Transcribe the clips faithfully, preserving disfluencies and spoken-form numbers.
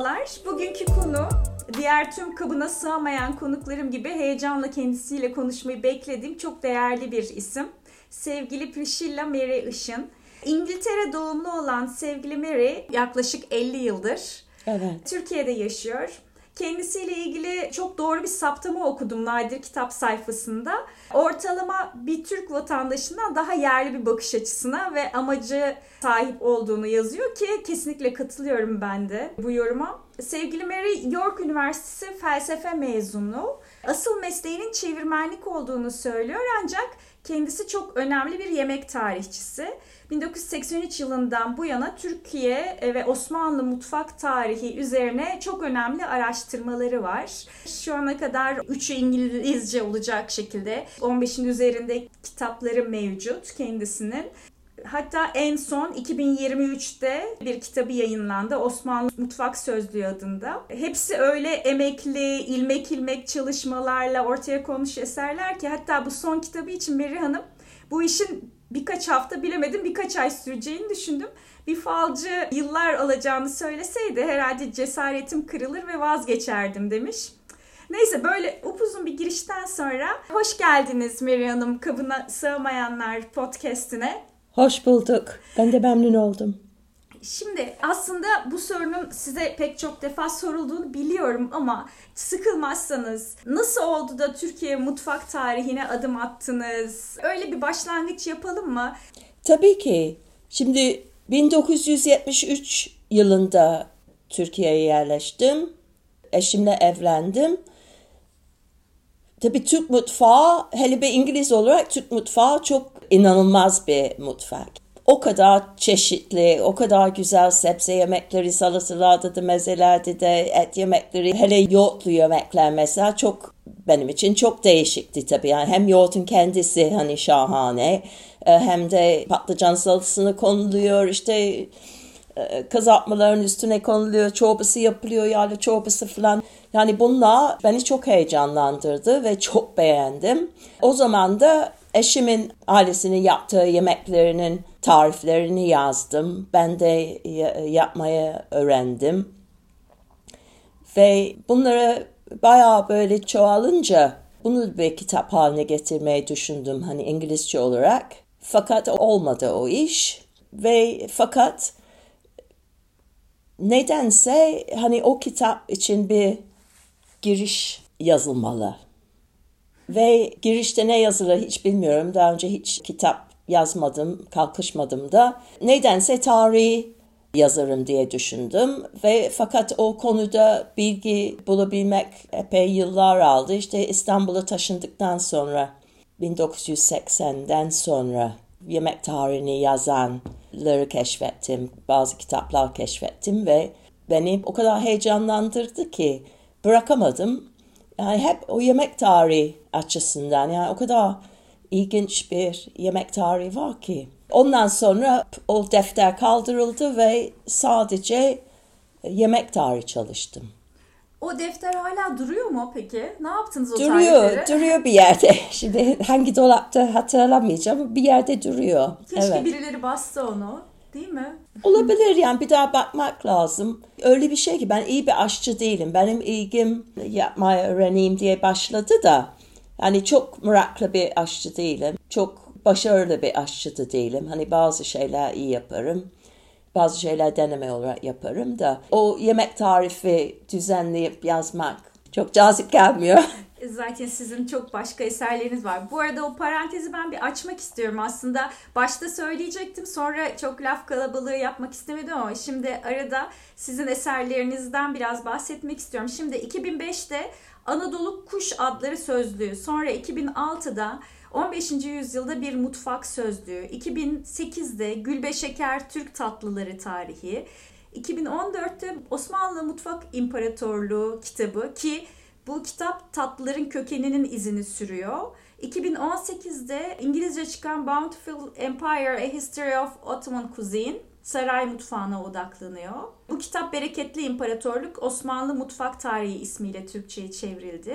Merhabalar. Bugünkü konu diğer tüm kabına sığamayan konuklarım gibi heyecanla kendisiyle konuşmayı beklediğim çok değerli bir isim. Sevgili Priscilla Mary Işın. İngiltere doğumlu olan sevgili Mary yaklaşık elli yıldır evet. Türkiye'de yaşıyor. Kendisiyle ilgili çok doğru bir saptama okudum Nadir Kitap sayfasında. Ortalama bir Türk vatandaşından daha yerli bir bakış açısına ve amacı sahip olduğunu yazıyor ki kesinlikle katılıyorum ben de bu yoruma. Sevgili Mary York Üniversitesi felsefe mezunu. Asıl mesleğinin çevirmenlik olduğunu söylüyor ancak kendisi çok önemli bir yemek tarihçisi. bin dokuz yüz seksen üç yılından bu yana Türkiye ve Osmanlı mutfak tarihi üzerine çok önemli araştırmaları var. Şu ana kadar üçü İngilizce olacak şekilde on beşin üzerinde kitapları mevcut kendisinin. Hatta en son iki bin yirmi üçte bir kitabı yayınlandı Osmanlı Mutfak Sözlüğü adında. Hepsi öyle emekli, ilmek ilmek çalışmalarla ortaya konmuş eserler ki hatta bu son kitabı için Mary Hanım bu işin birkaç hafta bilemedim birkaç ay süreceğini düşündüm. Bir falcı yıllar alacağını söyleseydi herhalde cesaretim kırılır ve vazgeçerdim demiş. Neyse böyle upuzun bir girişten sonra hoş geldiniz Mary Hanım Kabına Sığamayanlar podcast'ine. Hoş bulduk. Ben de memnun oldum. Şimdi aslında bu sorunun size pek çok defa sorulduğunu biliyorum ama sıkılmazsanız nasıl oldu da Türkiye mutfak tarihine adım attınız? Öyle bir başlangıç yapalım mı? Tabii ki. Şimdi bin dokuz yüz yetmiş üç yılında Türkiye'ye yerleştim. Eşimle evlendim. Tabii Türk mutfağı, hele bir İngiliz olarak Türk mutfağı çok inanılmaz bir mutfak. O kadar çeşitli, o kadar güzel sebze yemekleri, salatalarda da, mezelerde de, et yemekleri, hele yoğurtlu yemekler mesela çok benim için çok değişikti tabii. Yani hem yoğurtun kendisi hani şahane, hem de patlıcan salatasına konuluyor, işte kızartmaların üstüne konuluyor, çorbası yapılıyor, yağlı çorbası falan. Yani bunlar beni çok heyecanlandırdı ve çok beğendim. O zaman da eşimin ailesinin yaptığı yemeklerinin tariflerini yazdım. Ben de yapmayı öğrendim. Ve bunları bayağı böyle çoğalınca bunu bir kitap haline getirmeyi düşündüm. Hani İngilizce olarak. Fakat olmadı o iş. Ve fakat nedense hani o kitap için bir giriş yazılmalı. Ve girişte ne yazılır hiç bilmiyorum. Daha önce hiç kitap yazmadım, kalkışmadım da. Nedense tarihi yazarım diye düşündüm. Ve fakat o konuda bilgi bulabilmek epey yıllar aldı. İşte İstanbul'a taşındıktan sonra, bin dokuz yüz seksenden sonra yemek tarihini yazanları keşfettim. Bazı kitaplar keşfettim ve beni o kadar heyecanlandırdı ki bırakamadım. Yani hep o yemek tarihi açısından yani o kadar ilginç bir yemek tarihi var ki. Ondan sonra o defter kaldırıldı ve sadece yemek tarihi çalıştım. O defter hala duruyor mu peki? Ne yaptınız o duruyor, tarihleri? Duruyor bir yerde. Şimdi hangi dolapta hatırlamayacağım. Bir yerde duruyor. Keşke evet. birileri bastı onu. Değil mi? Olabilir yani bir daha bakmak lazım. Öyle bir şey ki ben iyi bir aşçı değilim. Benim ilgim yapmayı öğreneyim diye başladı da hani çok meraklı bir aşçı değilim. Çok başarılı bir aşçı da değilim. Hani bazı şeyler iyi yaparım. Bazı şeyler deneme olarak yaparım da o yemek tarifi düzenleyip yazmak çok cazip gelmiyor. Zaten sizin çok başka eserleriniz var. Bu arada o parantezi ben bir açmak istiyorum aslında. Başta söyleyecektim sonra çok laf kalabalığı yapmak istemedim ama şimdi arada sizin eserlerinizden biraz bahsetmek istiyorum. Şimdi iki bin beşte Anadolu Kuş Adları Sözlüğü, sonra iki bin altıda on beşinci yüzyılda bir mutfak sözlüğü, iki bin sekizde Gülbeşeker Türk Tatlıları Tarihi, iki bin on dörtte Osmanlı Mutfak İmparatorluğu kitabı ki bu kitap tatlıların kökeninin izini sürüyor. iki bin on sekizde İngilizce çıkan Bountiful Empire: A History of Ottoman Cuisine, saray mutfağına odaklanıyor. Bu kitap Bereketli İmparatorluk Osmanlı Mutfak Tarihi ismiyle Türkçe'ye çevrildi.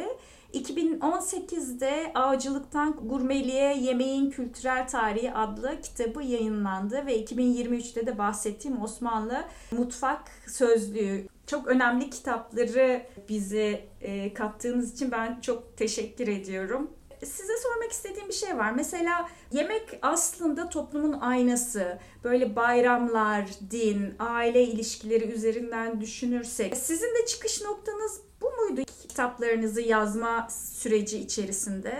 iki bin on sekizde Avcılıktan Gurmeliğe Yemeğin Kültürel Tarihi adlı kitabı yayınlandı ve iki bin yirmi üçte de bahsettiğim Osmanlı Mutfak Sözlüğü. Çok önemli kitapları bize e, kattığınız için ben çok teşekkür ediyorum. Size sormak istediğim bir şey var. Mesela yemek aslında toplumun aynası. Böyle bayramlar, din, aile ilişkileri üzerinden düşünürsek. Sizin de çıkış noktanız bu muydu kitaplarınızı yazma süreci içerisinde?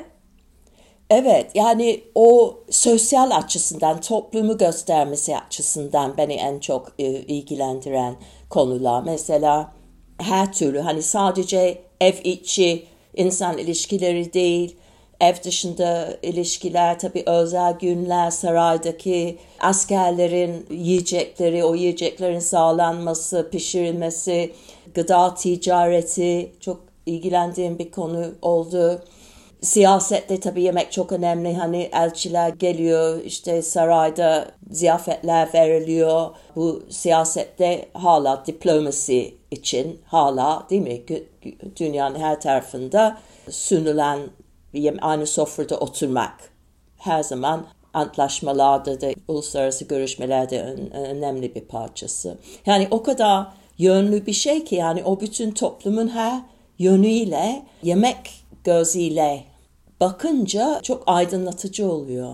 Evet, yani o sosyal açısından, toplumu göstermesi açısından beni en çok e, ilgilendiren konular. Mesela her türlü, hani sadece ev içi insan ilişkileri değil, ev dışında ilişkiler, tabii özel günler, saraydaki askerlerin yiyecekleri, o yiyeceklerin sağlanması, pişirilmesi, gıda ticareti çok ilgilendiğim bir konu oldu. Siyasette tabii yemek çok önemli. Hani elçiler geliyor, işte sarayda ziyafetler veriliyor. Bu siyasette hala diplomasi için hala, değil mi, dünyanın her tarafında sunulan aynı sofrada oturmak her zaman antlaşmalarda da uluslararası görüşmelerde önemli bir parçası. Yani o kadar yönlü bir şey ki, yani o bütün toplumun her yönüyle yemek gözüyle bakınca çok aydınlatıcı oluyor.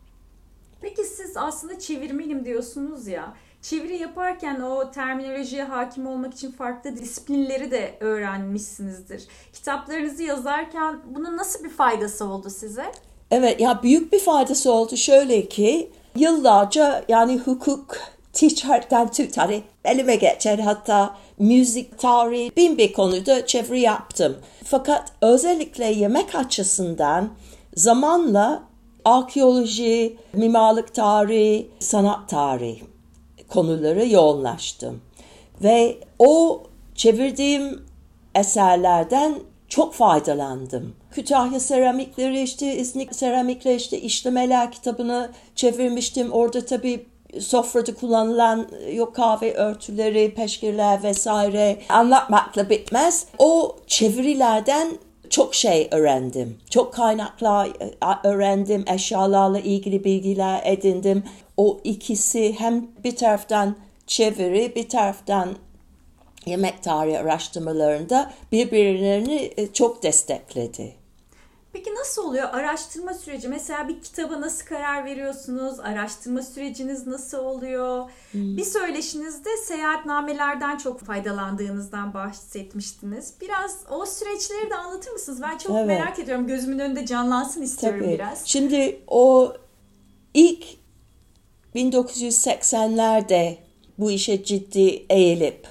Peki siz aslında çevirmenim diyorsunuz ya. Çeviri yaparken o terminolojiye hakim olmak için farklı disiplinleri de öğrenmişsinizdir. Kitaplarınızı yazarken bunun nasıl bir faydası oldu size? Evet, ya büyük bir faydası oldu. Şöyle ki yıllarca yani hukuk, ticaretten tut, hani elime geçer, hatta müzik, tarih, bin bir konuda çeviri yaptım. Fakat özellikle yemek açısından zamanla arkeoloji, mimarlık tarihi, sanat tarihi konuları yoğunlaştım. Ve o çevirdiğim eserlerden çok faydalandım. Kütahya seramikleri, işte İznik seramikleri, işte işlemeler kitabını çevirmiştim. Orada tabii sofrada kullanılan yok kahve örtüleri, peşkirler vesaire anlatmakla bitmez. O çevirilerden çok şey öğrendim. Çok kaynaklar öğrendim, eşyalarla ilgili bilgiler edindim. O ikisi hem bir taraftan çeviri, bir taraftan yemek tarihi araştırmalarında birbirlerini çok destekledi. Peki nasıl oluyor araştırma süreci? Mesela bir kitaba nasıl karar veriyorsunuz? Araştırma süreciniz nasıl oluyor? Hmm. Bir söyleşinizde seyahatnamelerden çok faydalandığınızdan bahsetmiştiniz. Biraz o süreçleri de anlatır mısınız? Ben çok evet. merak ediyorum. Gözümün önünde canlansın istiyorum Tabii. biraz. Şimdi o ilk bin dokuz yüz seksenlerde bu işe ciddi eğilip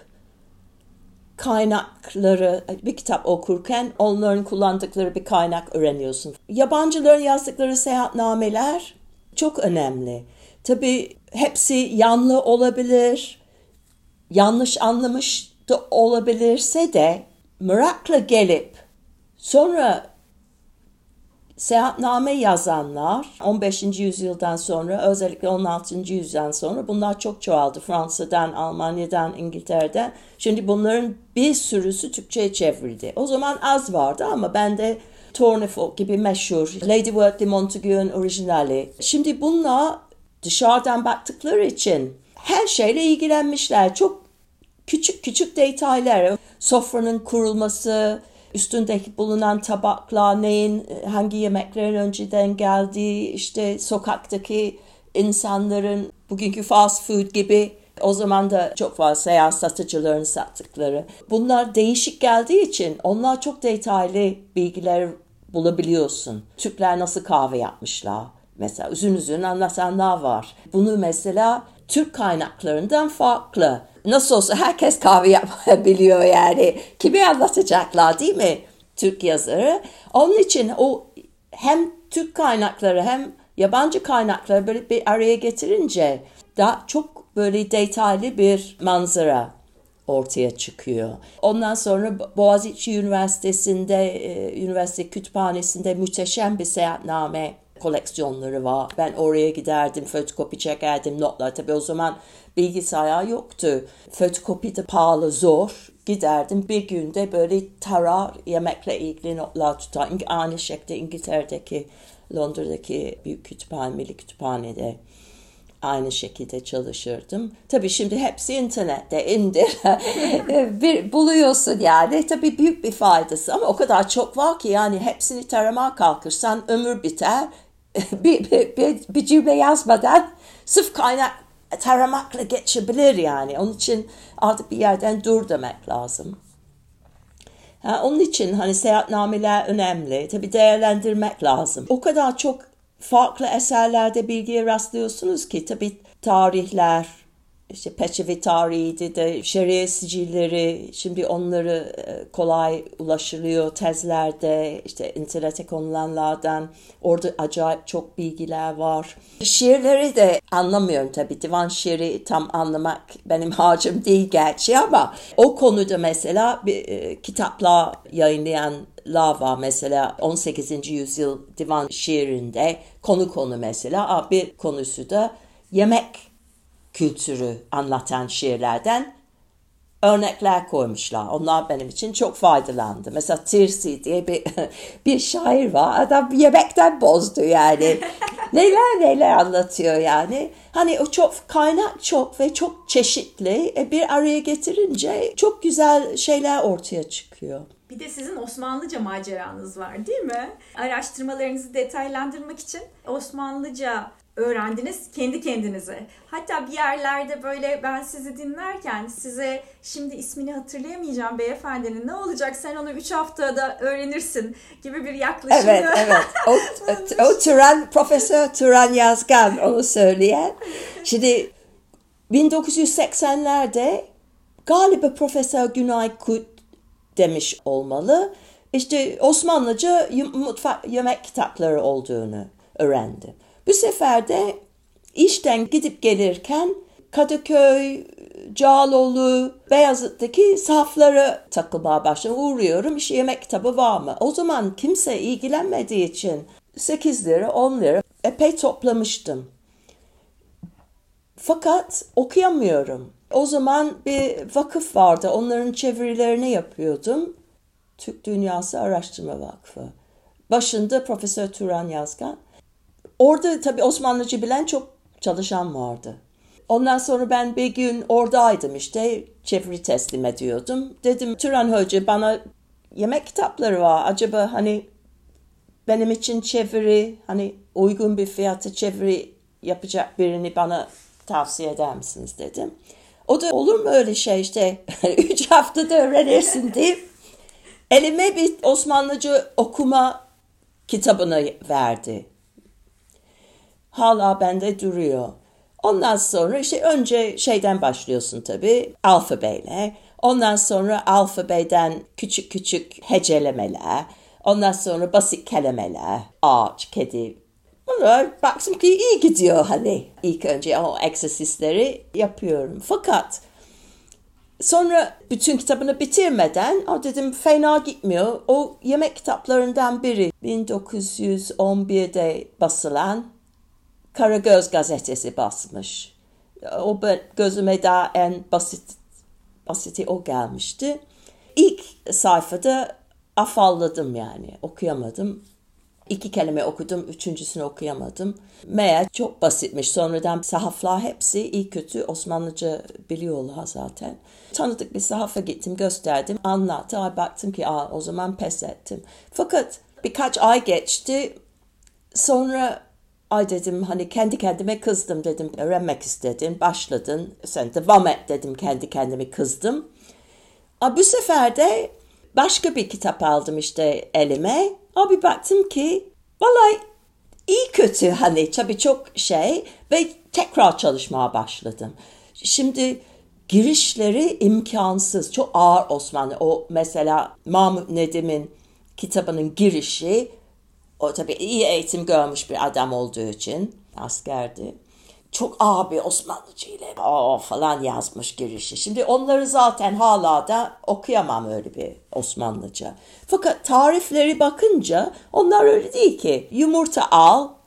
kaynakları, bir kitap okurken onların kullandıkları bir kaynak öğreniyorsun. Yabancıların yazdıkları seyahatnameler çok önemli. Tabii hepsi yanlı olabilir, yanlış anlamış da olabilirse de merakla gelip sonra seyahatname yazanlar on beşinci yüzyıldan sonra, özellikle on altıncı yüzyıldan sonra bunlar çok çoğaldı. Fransa'dan, Almanya'dan, İngiltere'den. Şimdi bunların bir sürüsü Türkçe'ye çevrildi. O zaman az vardı ama ben de Tournefort gibi meşhur, Lady Wortley de Montagu'nun orijinali. Şimdi bunlar dışarıdan baktıkları için her şeyle ilgilenmişler. Çok küçük küçük detaylar. Sofranın kurulması, üstündeki bulunan tabaklar, neyin, hangi yemeklerin önceden geldiği, işte sokaktaki insanların bugünkü fast food gibi, o zaman da çok fazla seyahat satıcıların sattıkları. Bunlar değişik geldiği için onlar çok detaylı bilgiler bulabiliyorsun. Türkler nasıl kahve yapmışlar? Mesela uzun uzun anlatanlar var. Bunu mesela Türk kaynaklarından farklı. Nasıl olsa herkes kahve yapabiliyor yani. Kimi anlatacaklar, değil mi? Türk yazarı. Onun için o hem Türk kaynakları hem yabancı kaynakları böyle bir araya getirince daha çok böyle detaylı bir manzara ortaya çıkıyor. Ondan sonra Boğaziçi Üniversitesi'nde, üniversite kütüphanesinde muhteşem bir seyahatname koleksiyonları var. Ben oraya giderdim, fotokopi çekerdim, notlar. Tabii o zaman bilgisayar yoktu. Fotokopi de pahalı, zor. giderdim. Bir günde böyle tarar, yemekle ilgili notlar tutar. Aynı şekilde İngiltere'deki, Londra'daki büyük kütüphane, milli kütüphanede aynı şekilde çalışırdım. Tabii şimdi hepsi internette indir. bir buluyorsun yani. Tabii büyük bir faydası ama o kadar çok var ki yani hepsini taramaya kalkırsan ömür biter. bir, bir, bir, bir cümle yazmadan sırf kaynak taramakla geçebilir yani. Onun için artık bir yerden dur demek lazım. Ha, onun için hani seyahatnameler önemli. Tabii değerlendirmek lazım. O kadar çok farklı eserlerde bilgiye rastlıyorsunuz ki tabii tarihler, işte Peçevi tarihiydi de şeriye sicilleri, şimdi onları kolay ulaşılıyor tezlerde, işte internete konulanlardan, orada acayip çok bilgiler var. Şiirleri de anlamıyorum tabii, divan şiiri tam anlamak benim harcım değil gerçi ama o konuda mesela bir, e, kitaplar yayınlayanlar var mesela on sekizinci yüzyıl divan şiirinde konu konu mesela bir konusu da yemek kültürü anlatan şiirlerden örnekler koymuşlar. Onlar benim için çok faydalandı. Mesela Tirsi diye bir bir şair var. Adam yemekten bozdu yani. neler neler anlatıyor yani. Hani o çok kaynak çok ve çok çeşitli. Bir araya getirince çok güzel şeyler ortaya çıkıyor. Bir de sizin Osmanlıca maceranız var değil mi? Araştırmalarınızı detaylandırmak için Osmanlıca öğrendiniz kendi kendinize. Hatta bir yerlerde böyle ben sizi dinlerken size şimdi ismini hatırlayamayacağım beyefendinin, ne olacak sen onu üç haftada öğrenirsin gibi bir yaklaşımı. Evet evet. O, o, o Turan, Profesör Turan Yazgan onu söyleyen. Şimdi bin dokuz yüz seksenlerde galiba Profesör Günay Kut demiş olmalı. İşte Osmanlıca mutfak yemek kitapları olduğunu öğrendim. Bu sefer de işten gidip gelirken Kadıköy, Cağaloğlu, Beyazıt'taki sahaflara takılmaya başladım. Uğruyorum, işte yemek kitabı var mı? O zaman kimse ilgilenmediği için sekiz lira, on lira epey toplamıştım. Fakat okuyamıyorum. O zaman bir vakıf vardı, onların çevirilerini yapıyordum. Türk Dünyası Araştırma Vakfı. Başında Profesör Turan Yazgan. Orada tabii Osmanlıca bilen çok çalışan vardı. Ondan sonra ben bir gün oradaydım, işte çeviri teslim ediyordum. Dedim Turan Hoca bana yemek kitapları var. Acaba hani benim için çeviri, hani uygun bir fiyata çeviri yapacak birini bana tavsiye eder misiniz dedim. O da olur mu öyle şey işte üç haftada öğrenirsin deyip elime bir Osmanlıca okuma kitabını verdi. Hala bende duruyor. Ondan sonra işte önce şeyden başlıyorsun tabii, alfabeyle. Ondan sonra alfabeden küçük küçük hecelemeler. Ondan sonra basit kelimeler. Ağaç, kedi. Bunlar baktım ki iyi gidiyor hani. İlk önce o egzersizleri yapıyorum. Fakat sonra bütün kitabını bitirmeden o dedim fena gitmiyor. O yemek kitaplarından biri bin dokuz yüz on birde basılan Karagöz gazetesi basmış. O gözüme daha en basit basiti o gelmişti. İlk sayfada afalladım yani. Okuyamadım. İki kelime okudum, üçüncüsünü okuyamadım. Meğer çok basitmiş. Sonradan sahaflar hepsi iyi kötü Osmanlıca biliyorlar zaten. Tanıdık bir sahafa gittim, gösterdim, anlattı. Ay baktım ki aa, o zaman pes ettim. Fakat birkaç ay geçti. Sonra ay dedim hani kendi kendime kızdım dedim. Öğrenmek istedin, başladın. Sen devam et dedim, kendi kendime kızdım. Ama bu sefer de başka bir kitap aldım işte elime. Abi baktım ki vallahi iyi kötü hani tabii çok şey ve tekrar çalışmaya başladım. Şimdi girişleri imkansız, çok ağır Osmanlı. O mesela Mahmut Nedim'in kitabının girişi, o tabii iyi eğitim görmüş bir adam olduğu için askerdi. Çok ağır bir Osmanlıca ile o falan yazmış girişi. Şimdi onları zaten hala da okuyamam öyle bir Osmanlıca. Fakat tarifleri bakınca onlar öyle değil ki. Yumurta al,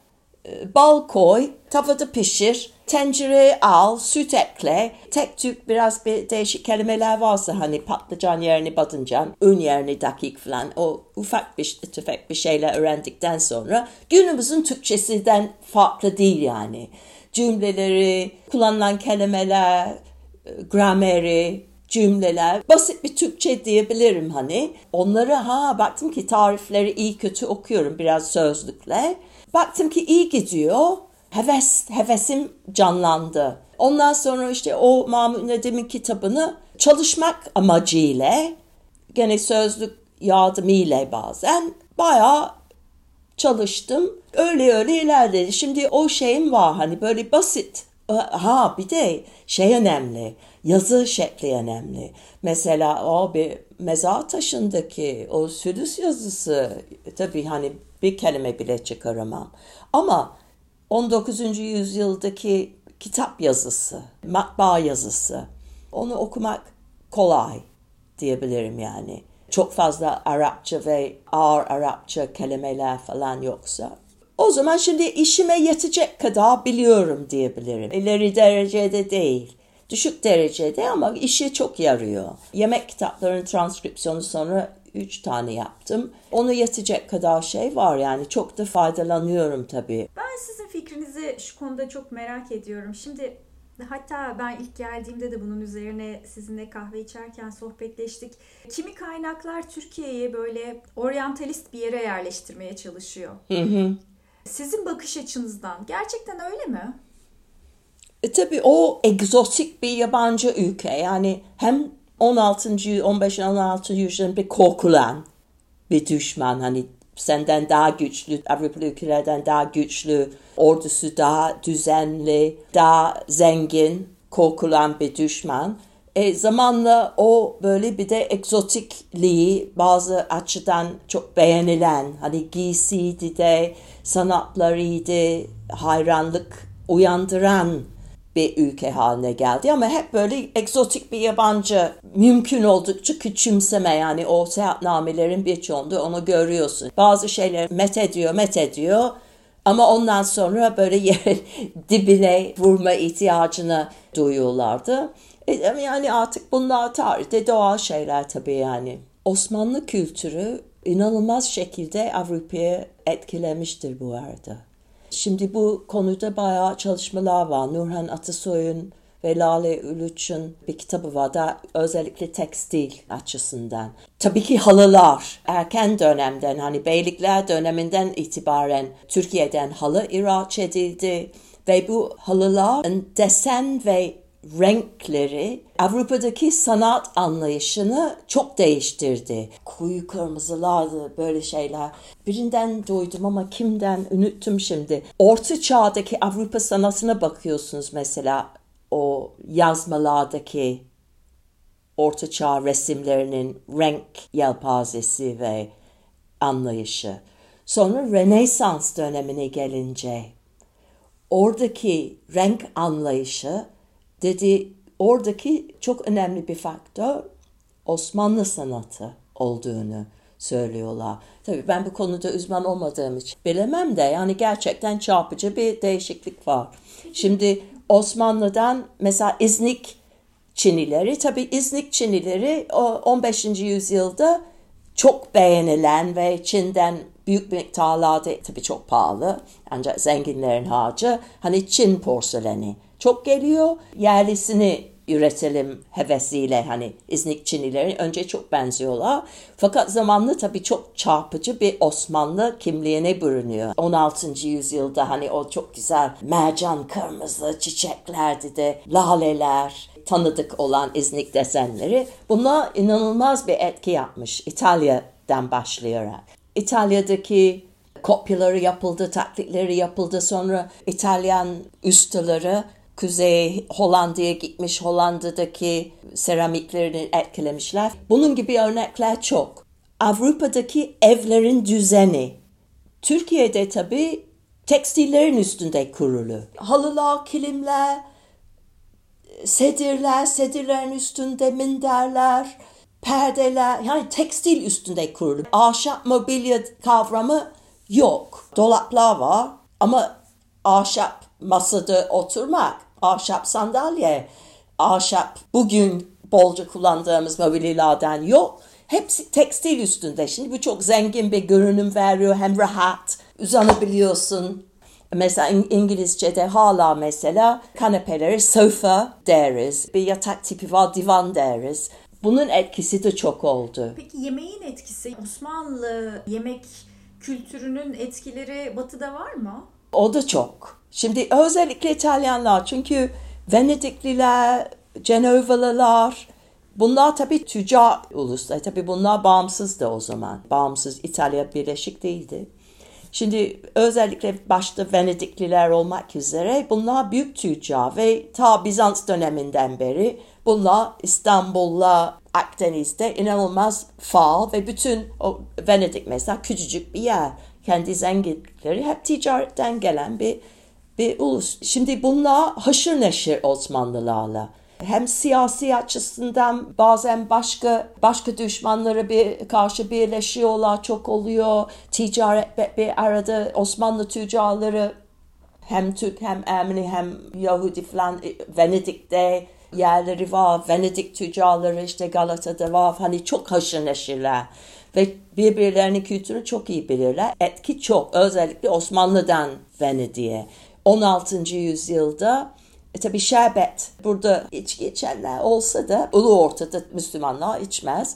bal koy, tavada pişir, tencereye al, süt ekle. Tek tük biraz bir değişik kelimeler varsa hani patlıcan yerini badıncan, un yerini dakik falan o ufak bir tüfek bir şeyler öğrendikten sonra günümüzün Türkçesinden farklı değil yani. Cümleleri, kullanılan kelimeler, grameri, cümleler, basit bir Türkçe diyebilirim hani. Onları ha baktım ki tarifleri iyi kötü okuyorum biraz sözlükle. Baktım ki iyi gidiyor. Heves, hevesim canlandı. Ondan sonra işte o Mahmut Nedim'in kitabını çalışmak amacıyla, gene sözlük yardımıyla bazen bayağı çalıştım. Öyle öyle ilerledi. Şimdi o şeyim var hani böyle basit. Ha bir de şey önemli. Yazı şekli önemli. Mesela o bir mezar taşındaki o sülüs yazısı tabii hani bir kelime bile çıkaramam. Ama on dokuzuncu yüzyıldaki kitap yazısı, matbaa yazısı onu okumak kolay diyebilirim yani. Çok fazla Arapça ve ağır Arapça kelimeler falan yoksa. O zaman şimdi işime yetecek kadar biliyorum diyebilirim. İleri derecede değil, düşük derecede ama işe çok yarıyor. Yemek kitaplarının transkripsiyonu sonra üç tane yaptım. Onu yetecek kadar şey var yani çok da faydalanıyorum tabii. Ben sizin fikrinizi şu konuda çok merak ediyorum. Şimdi hatta ben ilk geldiğimde de bunun üzerine sizinle kahve içerken sohbetleştik. Kimi kaynaklar Türkiye'yi böyle oryantalist bir yere yerleştirmeye çalışıyor. Hı hı. Sizin bakış açınızdan gerçekten öyle mi? E, tabii o egzotik bir yabancı ülke yani hem on altıncı on beş on altı yüzyılın bir korkulan bir düşman hani senden daha güçlü, Avrupalı ülkelerden daha güçlü, ordusu daha düzenli, daha zengin, korkulan bir düşman. E, zamanla o böyle bir de egzotikliği bazı açıdan çok beğenilen, hani giysiydi de, sanatlarıydı, hayranlık uyandıran bir ülke haline geldi ama hep böyle egzotik bir yabancı, mümkün oldukça küçümseme yani o seyahatnamelerin birçoğunda onu görüyorsun. Bazı şeyler met ediyor, met ediyor ama ondan sonra böyle yer dibine vurma ihtiyacını duyuyorlardı. E, yani artık bunlar tarihte doğal şeyler tabii yani. Osmanlı kültürü inanılmaz şekilde Avrupa'yı etkilemiştir bu arada. Şimdi bu konuda bayağı çalışmalar var. Nurhan Atasoy'un ve Lale Uluç'un bir kitabı var da özellikle tekstil açısından. Tabii ki halılar erken dönemden hani beylikler döneminden itibaren Türkiye'den halı ihraç edildi ve bu halıların desen ve renkleri Avrupa'daki sanat anlayışını çok değiştirdi. Koyu kırmızılardı böyle şeyler. Birinden duydum ama kimden unuttum şimdi. Orta Çağ'daki Avrupa sanatına bakıyorsunuz mesela o yazmalardaki Orta Çağ resimlerinin renk yelpazesi ve anlayışı. Sonra Rönesans dönemine gelince oradaki renk anlayışı dedi oradaki çok önemli bir faktör Osmanlı sanatı olduğunu söylüyorlar. Tabii ben bu konuda uzman olmadığım için bilemem de yani gerçekten çarpıcı bir değişiklik var. Şimdi Osmanlı'dan mesela İznik Çinileri, tabii İznik Çinileri on beşinci yüzyılda çok beğenilen ve Çin'den büyük miktarlarda tabii çok pahalı ancak zenginlerin harcı hani Çin porseleni çok geliyor. Yerlisini üretelim hevesiyle hani İznik Çinileri önce çok benziyorlar. Fakat zamanla tabii çok çarpıcı bir Osmanlı kimliğine bürünüyor. on altıncı yüzyılda hani o çok güzel mercan kırmızı çiçeklerdi de laleler, tanıdık olan İznik desenleri. Bunlar inanılmaz bir etki yapmış İtalya'dan başlayarak. İtalya'daki kopyaları yapıldı, taklitleri yapıldı. Sonra İtalyan ustaları Kuzey Hollanda'ya gitmiş, Hollanda'daki seramiklerini etkilemişler. Bunun gibi örnekler çok. Avrupa'daki evlerin düzeni. Türkiye'de tabii tekstillerin üstünde kurulu. Halılar, kilimler, sedirler, sedirlerin üstünde minderler, perdeler, yani tekstil üstünde kurulu. Ahşap mobilya kavramı yok. Dolaplar var ama ahşap masada oturmak, ahşap sandalye, ahşap bugün bolca kullandığımız mobilyalardan yok. Hepsi tekstil üstünde. Şimdi bu çok zengin bir görünüm veriyor. Hem rahat, uzanabiliyorsun. Mesela İngilizce'de hala mesela kanepelere sofa deriz. Bir yatak tipi var, divan deriz. Bunun etkisi de çok oldu. Peki yemeğin etkisi, Osmanlı yemek kültürünün etkileri Batı'da var mı? O da çok. Şimdi özellikle İtalyanlar, çünkü Venedikliler, Cenevralılar, bunlar tabii tüccar uluslar. Tabii bunlar bağımsız da o zaman. Bağımsız, İtalya birleşik değildi. Şimdi özellikle başta Venedikliler olmak üzere bunlar büyük tüccar ve ta Bizans döneminden beri bunlar İstanbul'la Akdeniz'de inanılmaz faal ve bütün o Venedik mesela küçücük bir yer. Kendi zenginlikleri hep ticaretten gelen bir bir ulus. Şimdi bunlar haşır neşir Osmanlılarla. Hem siyasi açısından bazen başka başka düşmanlara bir karşı birleşiyorlar, çok oluyor. Ticaret bir arada Osmanlı tüccarları hem Türk hem Ermeni hem Yahudi falan Venedik'te yerleri var. Venedik tüccarları işte Galata'da var. Hani çok haşır neşirler ve birbirlerinin kültürünü çok iyi bilirler. Etki çok, özellikle Osmanlı'dan Venedik'e. on altıncı yüzyılda E tabii şerbet, burada içki içenler olsa da ulu ortada Müslümanlar içmez.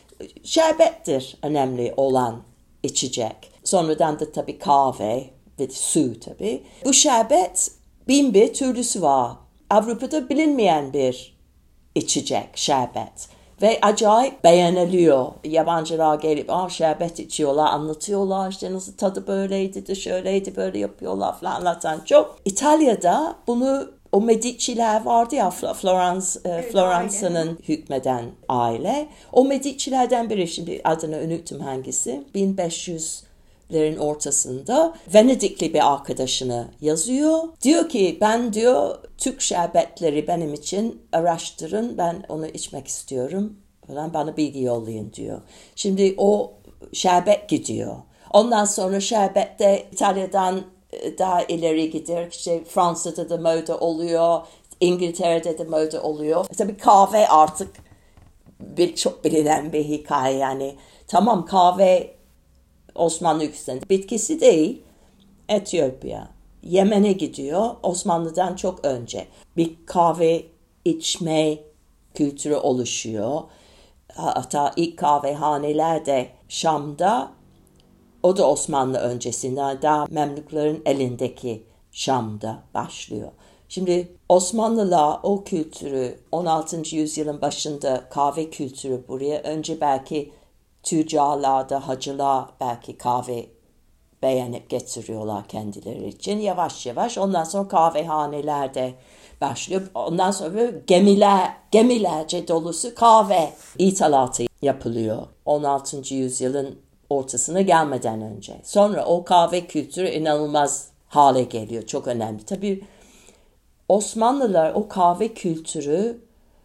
Şerbettir önemli olan içecek. Sonradan da tabii kahve ve su tabii. Bu şerbet bin bir türlüsü var. Avrupa'da bilinmeyen bir içecek şerbet. Ve acayip beğeniliyor. Yabancılar gelip ah şerbet içiyorlar, anlatıyorlar. İşte nasıl tadı böyleydi de şöyleydi, böyle yapıyorlar falan anlatan çok. İtalya'da bunu o Medici'ler vardı ya, Florence, evet, Floransa'nın hükmeden aile. O Medici'lerden biri, şimdi adını unuttum hangisi, bin beş yüzlerin ortasında Venedikli bir arkadaşını yazıyor. Diyor ki ben diyor Türk şerbetleri benim için araştırın, ben onu içmek istiyorum falan, bana bilgi yollayın diyor. Şimdi o şerbet gidiyor. Ondan sonra şerbet de İtalya'dan daha ileri gider. İşte Fransa'da da moda oluyor, İngiltere'de de moda oluyor. Tabii kahve artık bir çok bilinen bir hikaye yani. Tamam, kahve Osmanlı ülkesinin bitkisi değil, Etiyopya, Yemen'e gidiyor Osmanlı'dan çok önce. Bir kahve içme kültürü oluşuyor. Hatta ilk kahvehaneler de Şam'da, o da Osmanlı öncesinden, daha Memlüklerin elindeki Şam'da başlıyor. Şimdi Osmanlılar o kültürü on altıncı yüzyılın başında, kahve kültürü buraya, önce belki tüccarlarda, hacılar belki kahve beğenip getiriyorlar kendileri için. Yavaş yavaş ondan sonra kahvehanelerde başlıyor. Ondan sonra gemiler, gemilerce dolusu kahve ithalatı yapılıyor on altıncı yüzyılın ortasına gelmeden önce. Sonra o kahve kültürü inanılmaz hale geliyor. Çok önemli. Tabii Osmanlılar o kahve kültürü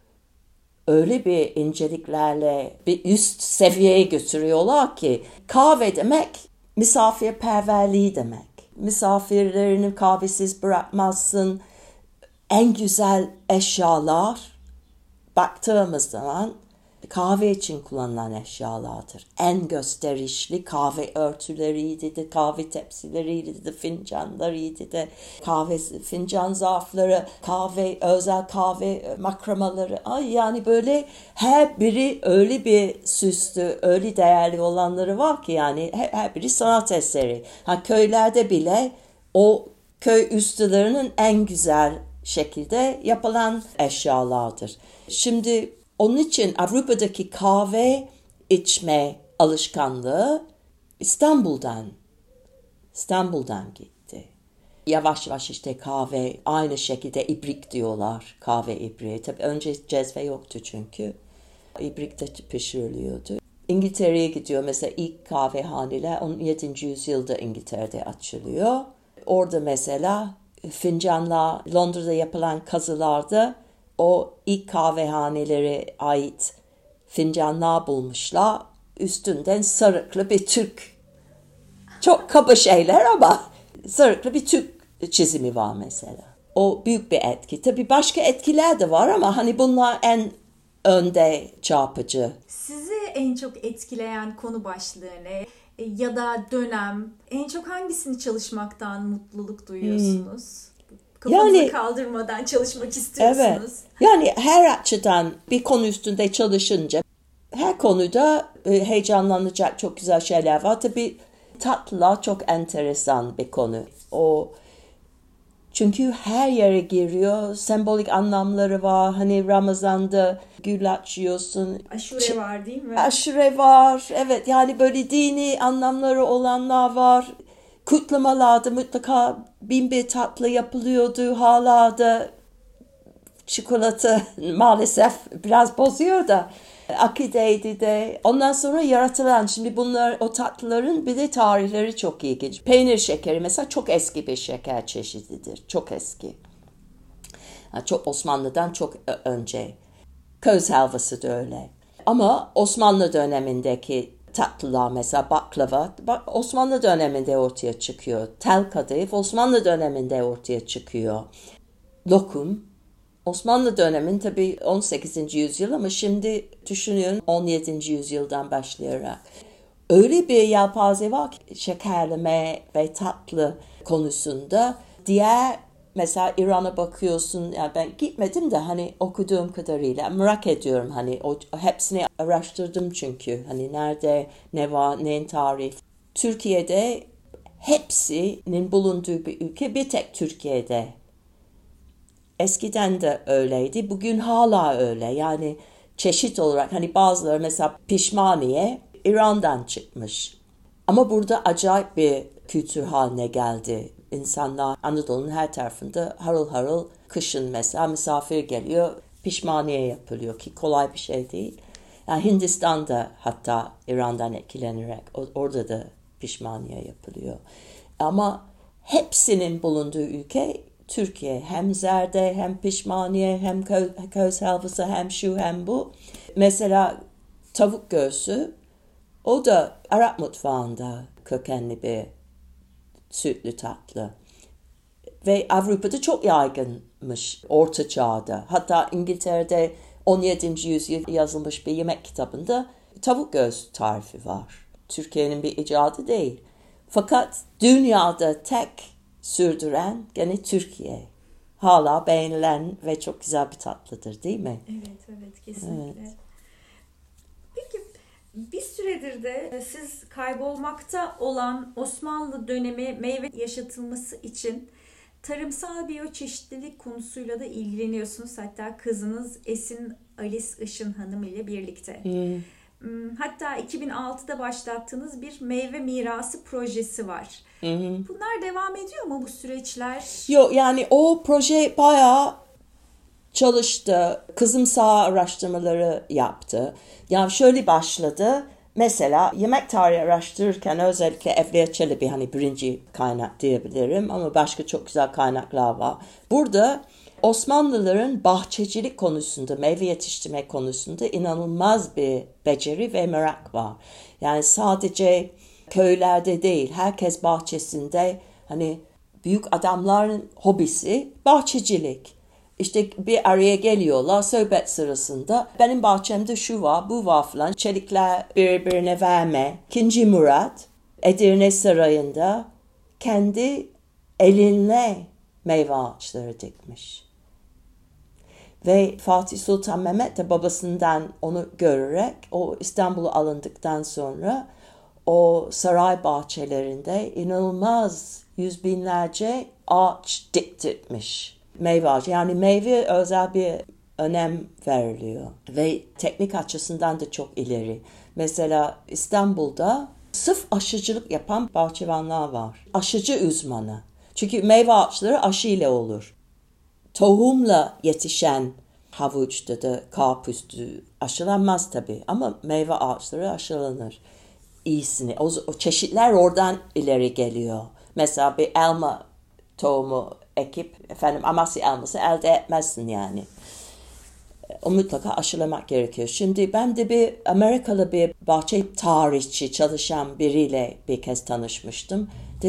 öyle bir inceliklerle bir üst seviyeye götürüyorlar ki kahve demek misafirperverliği demek. Misafirlerini kahvesiz bırakmazsın. En güzel eşyalar baktığımız zaman kahve için kullanılan eşyalardır. En gösterişli kahve örtüleriydi de, kahve tepsileriydi de, fincanlarıydı de, kahve fincan zarfları, kahve, özel kahve makramaları. Ay yani böyle her biri öyle bir süslü, öyle değerli olanları var ki yani her, her biri sanat eseri. Ha, köylerde bile o köy üstülerinin en güzel şekilde yapılan eşyalardır. Şimdi onun için Avrupa'daki kahve içme alışkanlığı İstanbul'dan, İstanbul'dan gitti. Yavaş yavaş işte kahve, aynı şekilde ibrik diyorlar, kahve ibriği. Tabii önce cezve yoktu çünkü. İbrik de pişiriliyordu. İngiltere'ye gidiyor mesela, ilk kahvehaneler on yedinci yüzyılda İngiltere'de açılıyor. Orada mesela fincanlar, Londra'da yapılan kazılarda o ilk kahvehanelere ait fincanlar bulmuşlar. Üstünden sarıklı bir Türk, çok kaba şeyler ama sarıklı bir Türk çizimi var mesela. O büyük bir etki. Tabii başka etkiler de var ama hani bunlar en önde çarpıcı. Sizi en çok etkileyen konu başlığı ne? Ya da dönem, en çok hangisini çalışmaktan mutluluk duyuyorsunuz? Hmm. Kafanızı yani, kaldırmadan çalışmak istiyorsunuz. Evet. Yani her açıdan bir konu üstünde çalışınca her konuda heyecanlanacak çok güzel şeyler var. Tabii tatlılar çok enteresan bir konu. O çünkü her yere giriyor. Sembolik anlamları var. Hani Ramazan'da gül açıyorsun. Aşure var değil mi? Aşure var. Evet, yani böyle dini anlamları olanlar var. Kutlamalarda mutlaka bin bir tatlı yapılıyordu. Hala da çikolata maalesef biraz bozuyor da. Akideydi de. Ondan sonra yaratılan, şimdi bunlar, o tatlıların bir de tarihleri çok ilginç. Peynir şekeri mesela çok eski bir şeker çeşididir. Çok eski. Yani çok Osmanlı'dan çok önce. Köz helvası da öyle. Ama Osmanlı dönemindeki tatlılar mesela baklava Osmanlı döneminde ortaya çıkıyor. Tel kadayıf Osmanlı döneminde ortaya çıkıyor. Lokum Osmanlı dönemin tabii on sekizinci yüzyıl ama şimdi düşünün on yedinci yüzyıldan başlayarak. Öyle bir yelpaze var ki şekerleme ve tatlı konusunda. Diğer mesela İran'a bakıyorsun, yani ben gitmedim de hani okuduğum kadarıyla merak ediyorum, hani o, hepsini araştırdım çünkü hani nerede ne var, neyin tarihi. Türkiye'de hepsinin bulunduğu bir ülke, bir tek Türkiye'de. Eskiden de öyleydi, bugün hala öyle. Yani çeşit olarak hani bazıları mesela pişmaniye İran'dan çıkmış. Ama burada acayip bir kültür haline geldi. İnsanlar Anadolu'nun her tarafında harıl harıl kışın mesela misafir geliyor, pişmaniye yapılıyor ki kolay bir şey değil. Yani Hindistan'da hatta İran'dan etkilenerek orada da pişmaniye yapılıyor. Ama hepsinin bulunduğu ülke Türkiye. Hem zerde, hem pişmaniye, hem köz, köz helvası, hem şu hem bu. Mesela tavuk göğsü, o da Arap mutfağında kökenli bir sütlü tatlı. Ve Avrupa'da çok yaygınmış Orta Çağ'da. Hatta İngiltere'de on yedinci yüzyıl yazılmış bir yemek kitabında tavuk göğsü tarifi var. Türkiye'nin bir icadı değil. Fakat dünyada tek sürdüren gene Türkiye. Hala beğenilen ve çok güzel bir tatlıdır değil mi? Evet, evet, kesinlikle. Evet. Peki bir süredir de siz kaybolmakta olan Osmanlı dönemi meyve yaşatılması için tarımsal biyoçeşitlilik konusuyla da ilgileniyorsunuz. Hatta kızınız Esin Alice Işın Hanım ile birlikte. Hmm. Hatta iki bin altıda başlattığınız bir meyve mirası projesi var. Hı hı. Bunlar devam ediyor mu, bu süreçler? Yok, yani o proje bayağı çalıştı. Kızım saha araştırmaları yaptı. Yani şöyle başladı. Mesela yemek tarihi araştırırken özellikle Evliya Çelebi hani birinci kaynak diyebilirim ama başka çok güzel kaynaklar var. Burada Osmanlıların bahçecilik konusunda, meyve yetiştirme konusunda inanılmaz bir beceri ve merak var. Yani sadece köylerde değil, herkes bahçesinde, hani büyük adamların hobisi bahçecilik. İşte bir araya geliyorlar sohbet sırasında. Benim bahçemde şu var, bu var falan. Çelikler birbirine verme. İkinci Murat Edirne Sarayı'nda kendi elinle meyve ağaçları dikmiş. Ve Fatih Sultan Mehmet de babasından onu görerek o İstanbul'u alındıktan sonra o saray bahçelerinde inanılmaz yüz binlerce ağaç diktirmiş. Meyve ağacı, yani meyve özel bir önem veriliyor ve teknik açısından da çok ileri. Mesela İstanbul'da sırf aşıcılık yapan bahçıvanlar var. Aşıcı uzmanı. Çünkü meyve ağaçları aşıyla olur. Tohumla yetişen havuçta da karpuzda aşılanmaz tabii ama meyve ağaçları aşılanır. İyisini. O, o çeşitler oradan ileri geliyor. Mesela bir elma tohumu ekip efendim Amasya elması elde etmezsin yani. O mutlaka aşılamak gerekiyor. Şimdi ben de bir Amerikalı bir bahçe tarihçi çalışan biriyle bir kez tanışmıştım. Dedim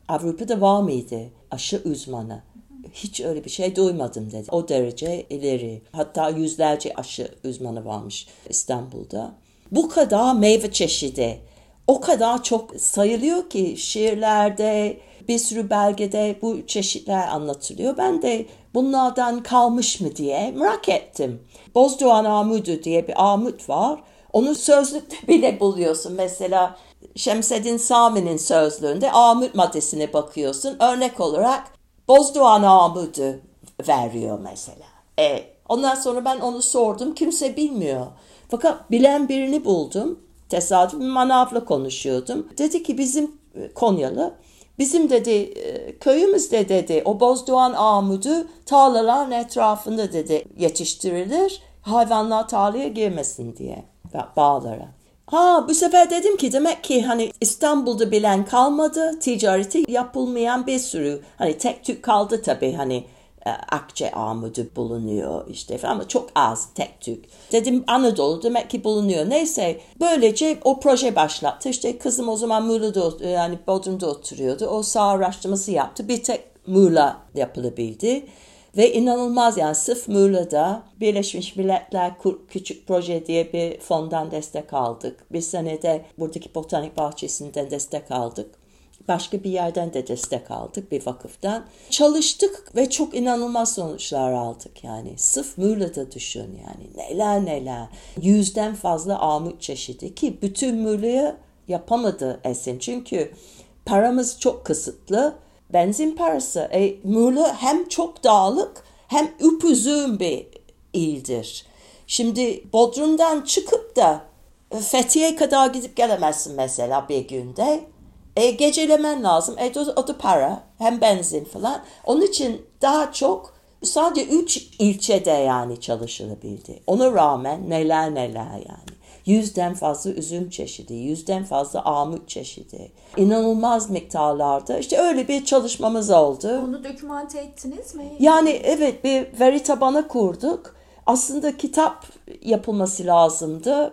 Avrupa'da var mıydı aşı uzmanı? Hiç öyle bir şey duymadım dedi. O derece ileri. Hatta yüzlerce aşı uzmanı varmış İstanbul'da. Bu kadar meyve çeşidi, o kadar çok sayılıyor ki şiirlerde, bir sürü belgede bu çeşitler anlatılıyor. Ben de bunlardan kalmış mı diye merak ettim. Bozdoğan armudu diye bir armut var. Onu sözlükte bile buluyorsun. Mesela Şemseddin Sami'nin sözlüğünde armut maddesine bakıyorsun. Örnek olarak Bozdoğan armudu veriyor mesela. E, ondan sonra ben onu sordum. Kimse bilmiyor. Fakat bilen birini buldum. Tesadüf bir manavla konuşuyordum. Dedi ki bizim Konyalı, bizim dedi köyümüzde dedi o Bozdoğan armudu tarlaların etrafında dedi yetiştirilir. Hayvanlar tarlaya girmesin diye bağlara. Ha bu sefer dedim ki demek ki hani İstanbul'da bilen kalmadı, ticareti yapılmayan bir sürü hani tek tük kaldı tabii hani Akçe armudu bulunuyor işte ama çok az tek tük. Dedim Anadolu demek ki bulunuyor. Neyse böylece o proje başlattı. İşte kızım o zaman Muğla'da yani Bodrum'da oturuyordu. O saha araştırması yaptı. Bir tek Muğla yapılabildi. Ve inanılmaz yani sırf Muğla'da Birleşmiş Milletler Küçük Proje diye bir fondan destek aldık. Bir senede buradaki botanik bahçesinden destek aldık. Başka bir yerden de destek aldık bir vakıftan. Çalıştık ve çok inanılmaz sonuçlar aldık yani. Sırf Muğla'da düşün yani neler neler. Yüzden fazla armut çeşidi ki bütün Muğla'yı yapamadı Esin. Çünkü paramız çok kısıtlı. Benzin parası. E, Muğla hem çok dağlık hem upuzun bir ildir. Şimdi Bodrum'dan çıkıp da Fethiye'ye kadar gidip gelemezsin mesela bir günde. E, gecelemen lazım. E, o, o da para. Hem benzin falan. Onun için daha çok sadece üç ilçede yani çalışılabildi. Ona rağmen neler neler yani. Yüzden fazla üzüm çeşidi, yüzden fazla armut çeşidi. İnanılmaz miktarlarda. İşte öyle bir çalışmamız oldu. Onu dokümante ettiniz mi? Yani evet bir veri tabanı kurduk. Aslında kitap yapılması lazımdı.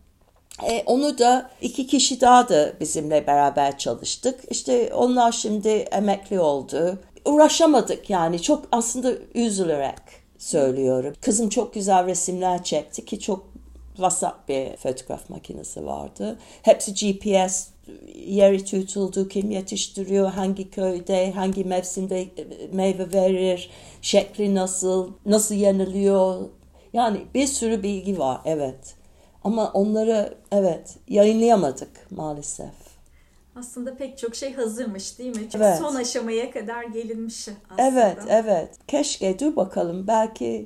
E, onu da iki kişi daha da bizimle beraber çalıştık. İşte onlar şimdi emekli oldu. Uğraşamadık yani çok aslında üzülerek söylüyorum. Kızım çok güzel resimler çekti ki çok vasat bir fotoğraf makinesi vardı. Hepsi G P S yeri tutuldu, kim yetiştiriyor, hangi köyde, hangi mevsimde meyve verir, şekli nasıl, nasıl yeniliyor. Yani bir sürü bilgi var evet. Ama onları evet yayınlayamadık maalesef. Aslında pek çok şey hazırmış değil mi? Çünkü evet. Son aşamaya kadar gelinmiş aslında. Evet, evet. Keşke dur bakalım belki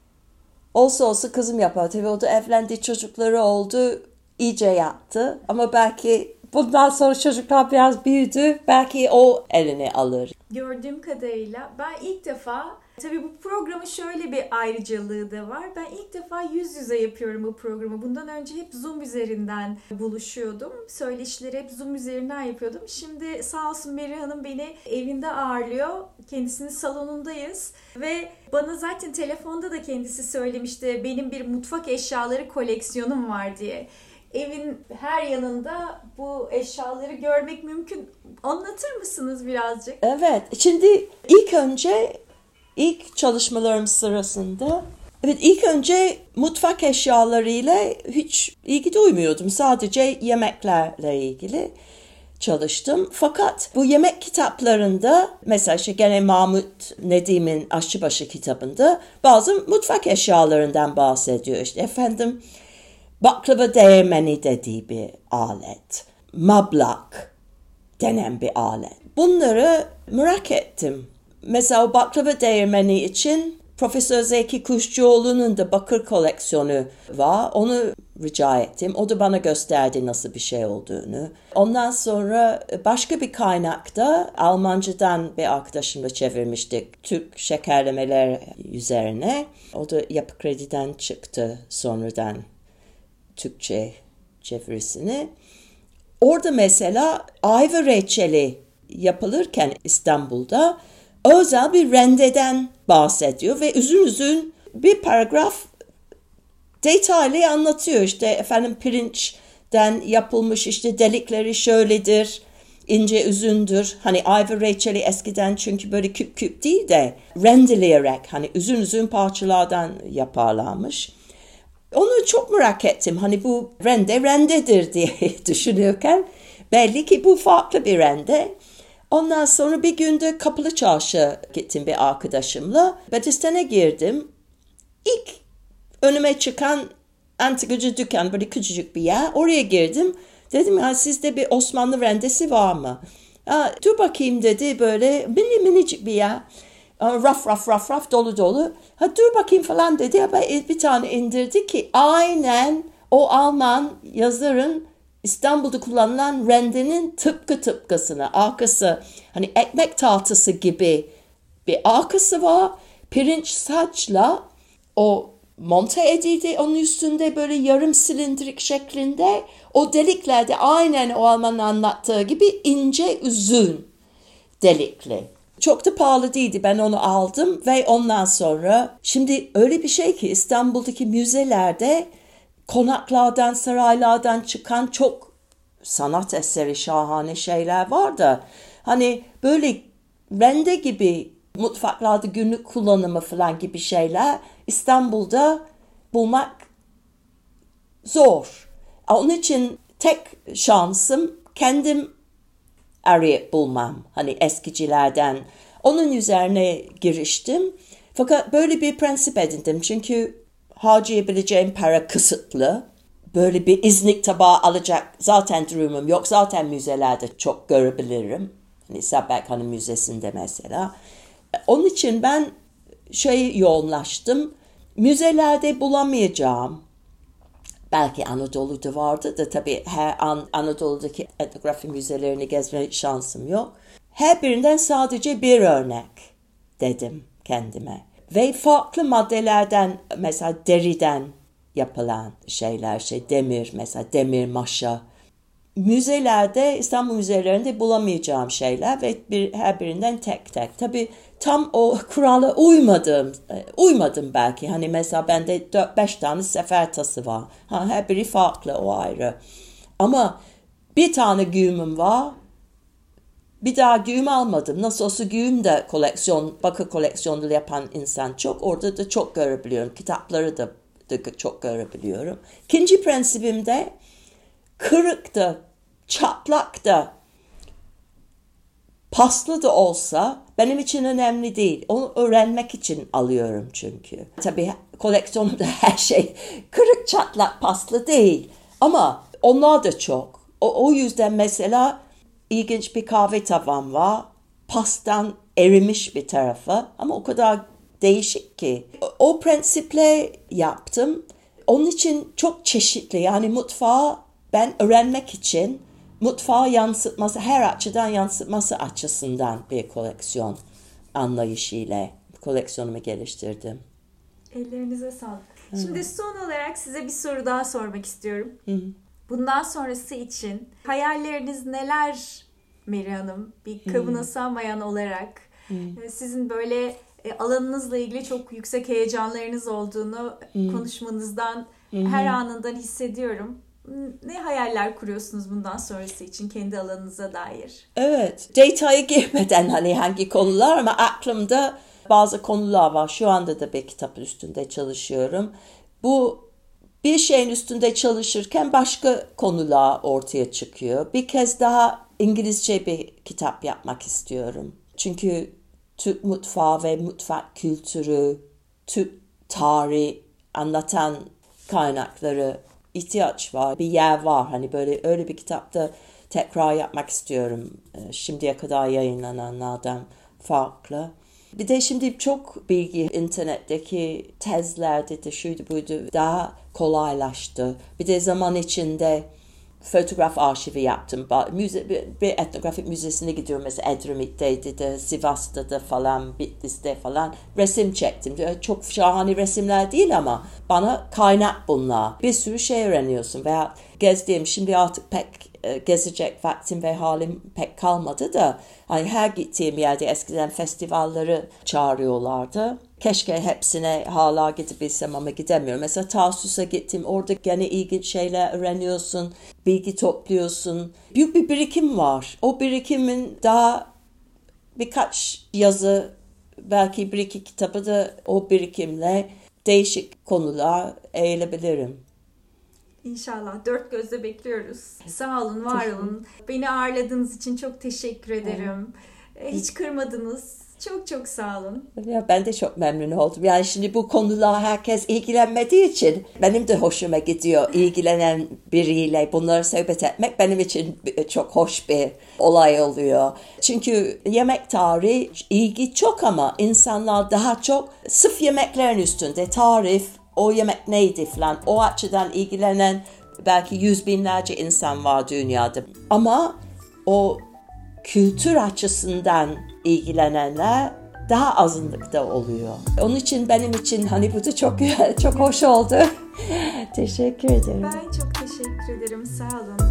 olsa olsa kızım yapar. Tabii o da evlendi, çocukları oldu, iyice yattı. Ama belki bundan sonra çocuklar biraz büyüdü. Belki o eline alır. Gördüğüm kadarıyla ben ilk defa, tabii bu programın şöyle bir ayrıcalığı da var. Ben ilk defa yüz yüze yapıyorum bu programı. Bundan önce hep Zoom üzerinden buluşuyordum. Söyleşileri hep Zoom üzerinden yapıyordum. Şimdi sağ olsun Meri Hanım beni evinde ağırlıyor. Kendisinin salonundayız. Ve bana zaten telefonda da kendisi söylemişti. Benim bir mutfak eşyaları koleksiyonum var diye. Evin her yanında bu eşyaları görmek mümkün. Anlatır mısınız birazcık? Evet. Şimdi ilk önce ilk çalışmalarım sırasında evet ilk önce mutfak eşyalarıyla hiç ilgi duymuyordum. Sadece yemeklerle ilgili çalıştım. Fakat bu yemek kitaplarında mesela işte gene Mahmut Nedim'in Aşçıbaşı kitabında bazı mutfak eşyalarından bahsediyor. İşte efendim baklava değirmeni dediği bir alet. Mablak denen bir alet. Bunları merak ettim. Mesela o baklava değirmeni için Profesör Zeki Kuşçuoğlu'nun da bakır koleksiyonu var. Onu rica ettim. O da bana gösterdi nasıl bir şey olduğunu. Ondan sonra başka bir kaynakta Almancadan bir arkadaşımla çevirmiştik. Türk şekerlemeler üzerine. O da Yapı Kredi'den çıktı sonradan Türkçe çevirisini. Orada mesela ayva reçeli yapılırken İstanbul'da özel bir rendeden bahsediyor ve uzun uzun bir paragraf detaylı anlatıyor. İşte efendim pirinçten yapılmış işte delikleri şöyledir. ince üzündür. Hani ayva reçeli eskiden çünkü böyle küp küp değil de rendeleyerek hani üzün üzün parçalardan yaparlarmış. Onu çok merak ettim. Hani bu rende rendedir diye düşünürken belli ki bu farklı bir rende. Ondan sonra bir günde Kapalı Çarşı gittim bir arkadaşımla. Bedesten'e girdim. İlk önüme çıkan antikacı dükkan, böyle küçücük bir yer. Oraya girdim. Dedim ya sizde bir Osmanlı rendesi var mı? Ya, dur bakayım dedi, böyle mini minicik bir yer. Raf raf raf raf dolu dolu. Ha, dur bakayım falan dedi. Ya, bir tane indirdi ki aynen o Alman yazarın İstanbul'da kullanılan rendenin tıpkı tıpkısına. Arkası hani ekmek tahtısı gibi bir arkası var. Pirinç saçla o monte edildi. Onun üstünde böyle yarım silindrik şeklinde. O deliklerde aynen o Alman'ın anlattığı gibi ince üzün delikli. Çok da pahalı değildi. Ben onu aldım ve ondan sonra şimdi öyle bir şey ki İstanbul'daki müzelerde konaklardan, saraylardan çıkan çok sanat eseri, şahane şeyler var da hani böyle rende gibi mutfaklarda günlük kullanımı falan gibi şeyler İstanbul'da bulmak zor. Onun için tek şansım kendim arayıp bulmam. Hani eskicilerden. Onun üzerine giriştim. Fakat böyle bir prensip edindim. Çünkü harcayabileceğim para kısıtlı. Böyle bir İznik tabağı alacak zaten durumum yok. Zaten müzelerde çok görebilirim. Hani Sabahat Hanım Müzesi'nde mesela. Onun için ben şey yoğunlaştım. Müzelerde bulamayacağım. Belki Anadolu'da vardı da tabii her an Anadolu'daki etnografi müzelerini gezme şansım yok. Her birinden sadece bir örnek dedim kendime. Ve farklı maddelerden, mesela deriden yapılan şeyler, şey demir, mesela demir maşa. Müzelerde, İstanbul müzelerinde bulamayacağım şeyler ve bir, her birinden tek tek. Tabii tam o kurala uymadım, uymadım belki. Hani mesela bende dört beş tane sefer tası var. Ha, her biri farklı, o ayrı. Ama bir tane güğümüm var. Bir daha güğüm almadım. Nasıl olsa güğüm de koleksiyon, bakır koleksiyonu yapan insan çok. Orada da çok görebiliyorum. Kitapları da, da çok görebiliyorum. İkinci prensibim de kırık da, çatlak da, paslı da olsa benim için önemli değil. Onu öğrenmek için alıyorum çünkü. Tabii koleksiyonumda her şey kırık, çatlak, paslı değil. Ama onlar da çok. O, o yüzden mesela ilginç bir kahve tavam var. Pastan erimiş bir tarafı ama o kadar değişik ki. O, o prensiple yaptım. Onun için çok çeşitli, yani mutfağı ben öğrenmek için mutfağı yansıtması, her açıdan yansıtması açısından bir koleksiyon anlayışıyla koleksiyonumu geliştirdim. Ellerinize sağlık. Hı. Şimdi son olarak size bir soru daha sormak istiyorum. Hı. Bundan sonrası için hayalleriniz neler Meri Hanım? Bir kabına sığmayan olarak Hı. sizin böyle alanınızla ilgili çok yüksek heyecanlarınız olduğunu Hı. konuşmanızdan, Hı. her anından hissediyorum. Ne hayaller kuruyorsunuz bundan sonrası için kendi alanınıza dair? Evet, detaya girmeden hani hangi konular, ama aklımda bazı konular var. Şu anda da bir kitap üstünde çalışıyorum. Bu bir şeyin üstünde çalışırken başka konular ortaya çıkıyor. Bir kez daha İngilizce bir kitap yapmak istiyorum. Çünkü Türk mutfağı ve mutfak kültürü, Türk tarihi anlatan kaynakları ihtiyaç var, bir yer var. Hani böyle öyle bir kitapta tekrar yapmak istiyorum. Şimdiye kadar yayınlananlardan farklı. Bir de şimdi çok bilgi internetteki tezlerde de şuydu buydu daha kolaylaştı. Bir de zaman içinde fotoğraf arşivi yaptım. Müze, bir, bir etnografik müzesine gidiyorum. Mesela Edremit'teydi de, Sivas'ta da falan, Bitlis'te falan resim çektim. Çok şahane resimler değil ama bana kaynak bunlar. Bir sürü şey öğreniyorsun. Veya gezdiğim, şimdi artık pek e, gezecek vaktim ve halim pek kalmadı da hani her gittiğim yerde eskiden festivalleri çağırıyorlardı. Keşke hepsine hala gidebilsem ama gidemiyorum. Mesela Tarsus'a gittim. Orada gene ilginç şeyler öğreniyorsun. Bilgi topluyorsun. Büyük bir birikim var. O birikimin daha birkaç yazı, belki bir iki kitabı da o birikimle değişik konular eğilebilirim. İnşallah. Dört gözle bekliyoruz. Sağ olun, var olun. Beni ağırladığınız için çok teşekkür ederim. Hiç kırmadınız. Çok çok sağ olun. Ya ben de çok memnun oldum. Yani şimdi bu konular herkes ilgilenmediği için benim de hoşuma gidiyor. İlgilenen biriyle bunları sohbet etmek benim için çok hoş bir olay oluyor. Çünkü yemek tarihi ilgi çok ama insanlar daha çok sırf yemeklerin üstünde tarif, o yemek neydi falan, o açıdan ilgilenen belki yüz binlerce insan var dünyada. Ama o kültür açısından ilgilenenler daha azınlıkta oluyor. Onun için benim için hani bu da çok çok hoş oldu. Teşekkür ederim. Ben çok teşekkür ederim. Sağ olun.